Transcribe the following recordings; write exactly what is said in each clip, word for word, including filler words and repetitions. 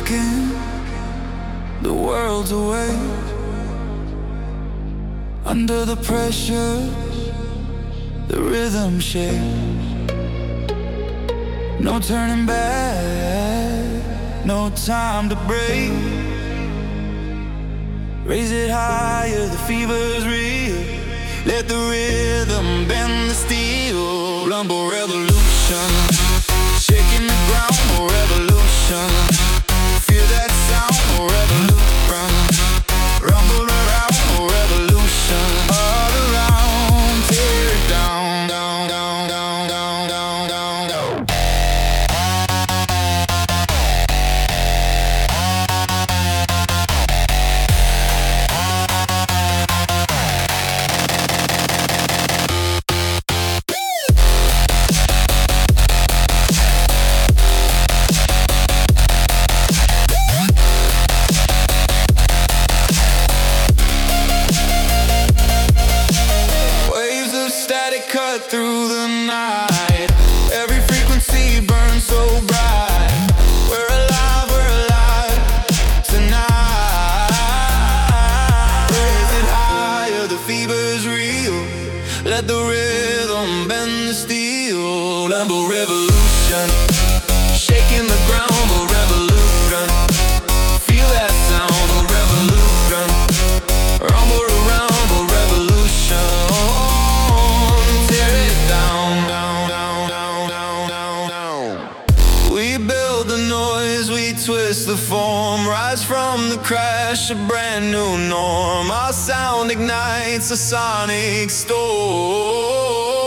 walking, the world's away. Under the pressure, the rhythm shakes. No turning back, no time to break. Raise it higher, the fever's real. Let the rhythm bend the steel. Rumble revolution, shaking the ground for revolution. Feel that sound for revolution. Rumble around for revolution. All around, tear it down, down, down, down, down, down, down, down. Cut through the night, every frequency burns so bright. We're alive, we're alive tonight. Raise it higher, the fever's real. Let the rhythm bend the steel. Lambo revolution, shaking the ground for revolution. Feel that sound for revolution. Rumble around for revolution. Twist the form, rise from the crash, a brand new norm. Our sound ignites a sonic storm.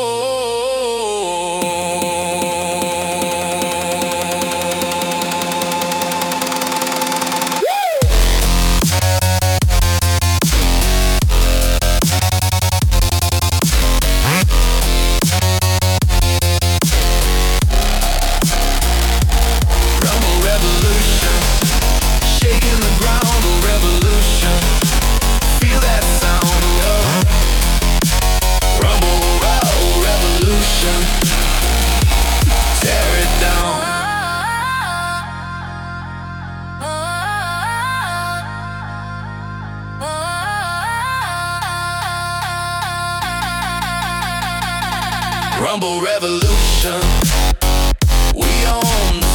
Rumble revolution, we own